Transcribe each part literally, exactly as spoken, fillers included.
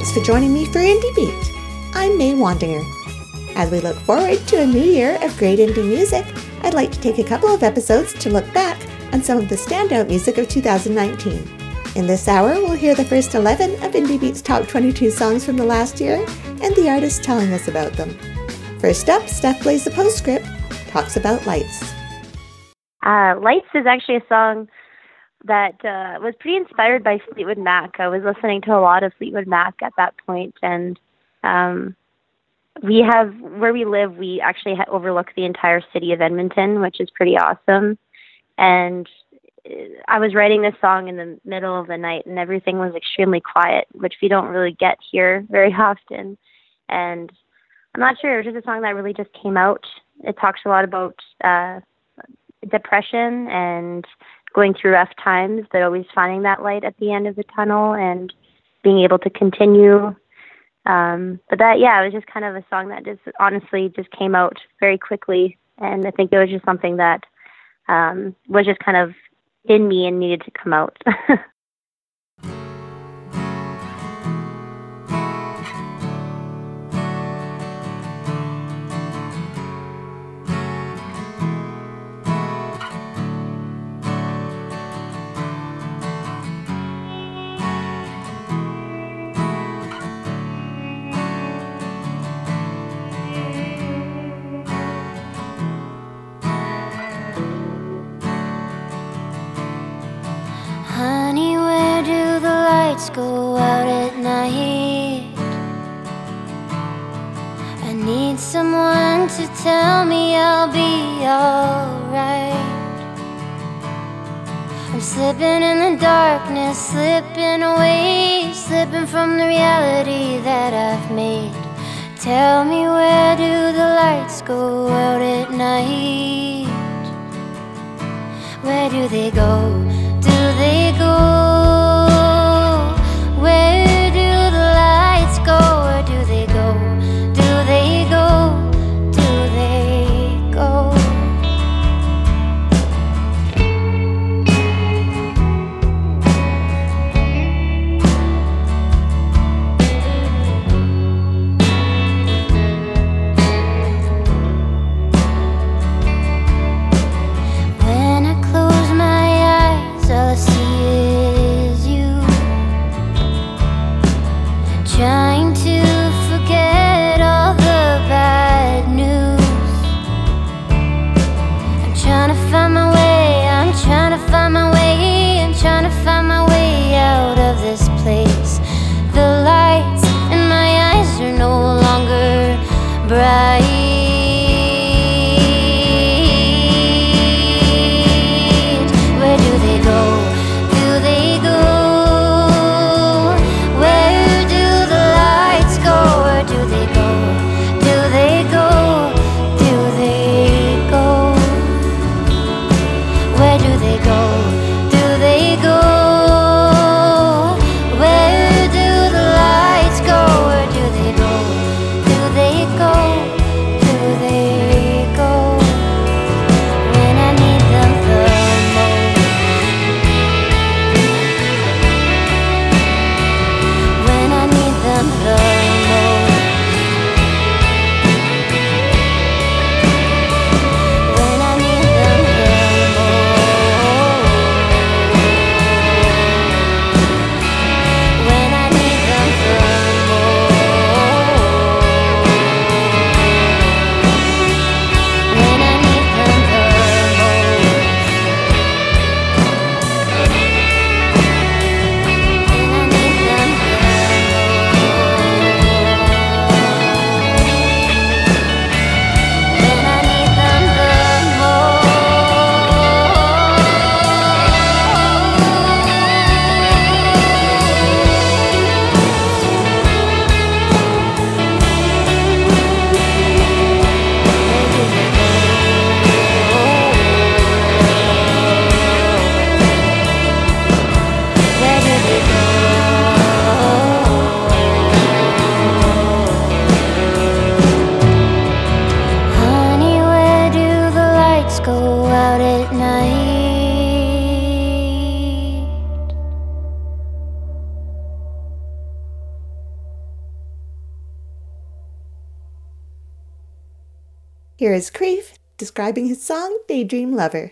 Thanks for joining me for Indie Beat. I'm May Wandinger. As we look forward to a new year of great indie music, I'd like to take a couple of episodes to look back on some of the standout music of two thousand nineteen. In this hour, we'll hear the first eleven of Indie Beat's top twenty-two songs from the last year and the artists telling us about them. First up, Steph plays the postscript, talks about Lights. Uh, Lights is actually a song that uh, was pretty inspired by Fleetwood Mac. I was listening to a lot of Fleetwood Mac at that point, and um, we have, where we live, we actually ha- overlook the entire city of Edmonton, which is pretty awesome. And I was writing this song in the middle of the night, and everything was extremely quiet, which we don't really get here very often. And I'm not sure, it was just a song that really just came out. It talks a lot about uh, depression and going through rough times, but always finding that light at the end of the tunnel and being able to continue. Um, but that, yeah, it was just kind of a song that just honestly just came out very quickly. And I think it was just something that um, was just kind of in me and needed to come out. Honey, where do the lights go out at night? I need someone to tell me I'll be alright. I'm slipping in the darkness, slipping away, slipping from the reality that I've made. Tell me, where do the lights go out at night? Where do they go? Do they go? Where do the lights go? Where do they go? Do they go? Do they go? When I close my eyes, all I see is Here is Creef describing his song Daydream Lover.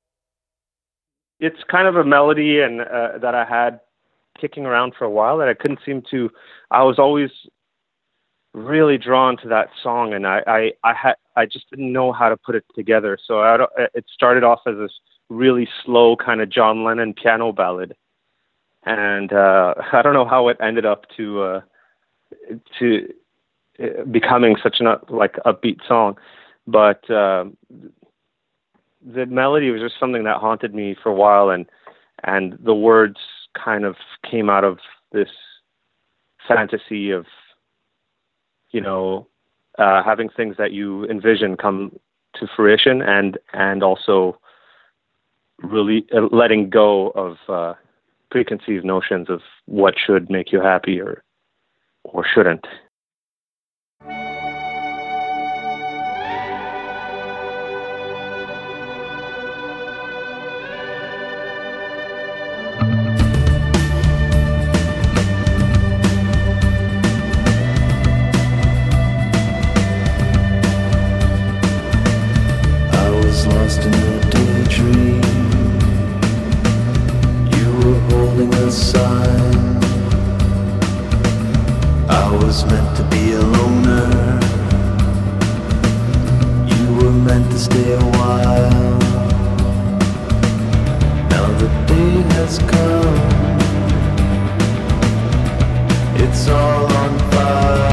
It's kind of a melody and uh, that I had kicking around for a while that I couldn't seem to. I was always really drawn to that song, and I I, I had I just didn't know how to put it together. So I, it started off as this really slow kind of John Lennon piano ballad, and uh, I don't know how it ended up to uh, to becoming such an like upbeat song, but uh, the melody was just something that haunted me for a while, and and the words kind of came out of this fantasy of, you know, uh, having things that you envision come to fruition, and and also really uh, letting go of uh, preconceived notions of what should make you happy or or shouldn't. Lost in a daydream, you were holding a sign. I was meant to be a loner, you were meant to stay a while. Now the day has come, it's all on fire.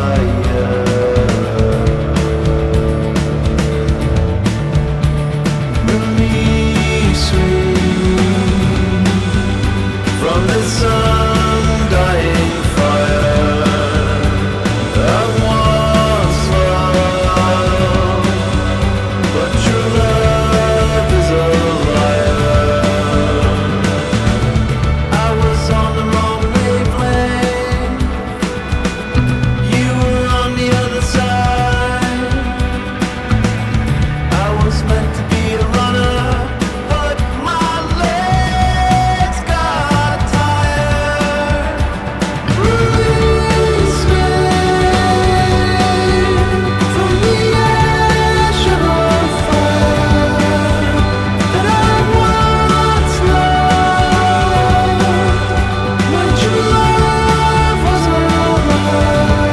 From this undying fire, I once loved, but true love is a liar. I was on the wrong wavelength, you were on the other side. I was meant to be a runner, but my legs got tired. Release me from the ash of fire that I once loved, when true love was a lie.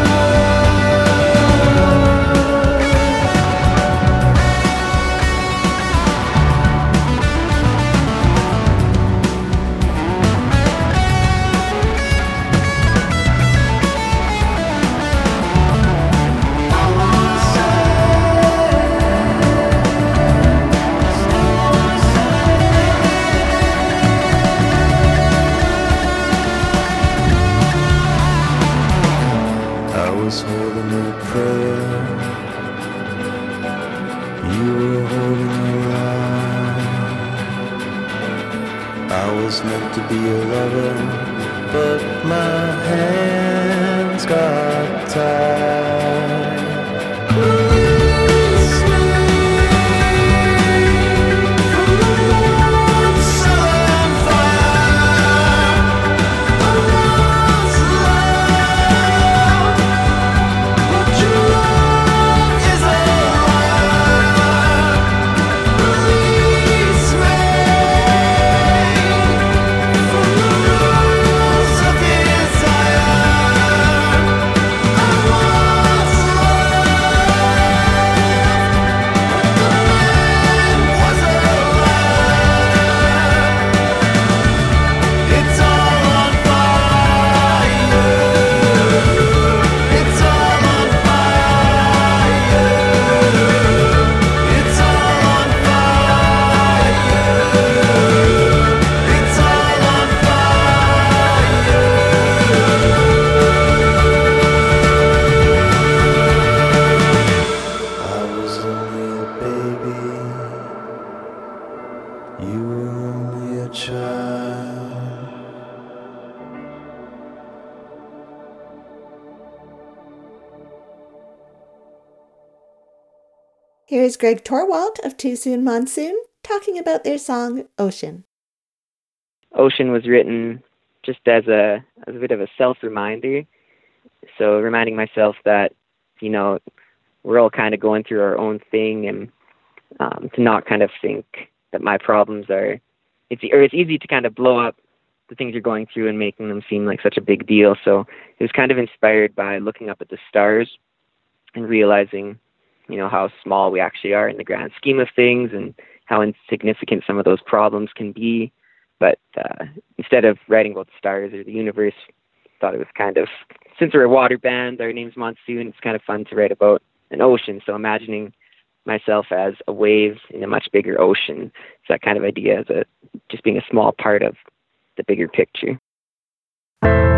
I was holding a prayer, you were holding a lie. I was meant to be a lover, but my hands got tied. Release me from the lonesome fire I once loved, but true love is a liar. Release me from the rules of desire I once Here is Greg Torwalt of Too Soon Monsoon talking about their song Ocean. Ocean was written just as a as a bit of a self-reminder. So reminding myself that, you know, we're all kind of going through our own thing, and um, to not kind of think that my problems are, it's, or it's easy to kind of blow up the things you're going through and making them seem like such a big deal. So it was kind of inspired by looking up at the stars and realizing, you know, how small we actually are in the grand scheme of things and how insignificant some of those problems can be. But uh, instead of writing about the stars or the universe, I thought it was kind of, since we're a water band, our name's Monsoon, it's kind of fun to write about an ocean. So imagining myself as a wave in a much bigger ocean, it's that kind of idea, as a, just being a small part of the bigger picture.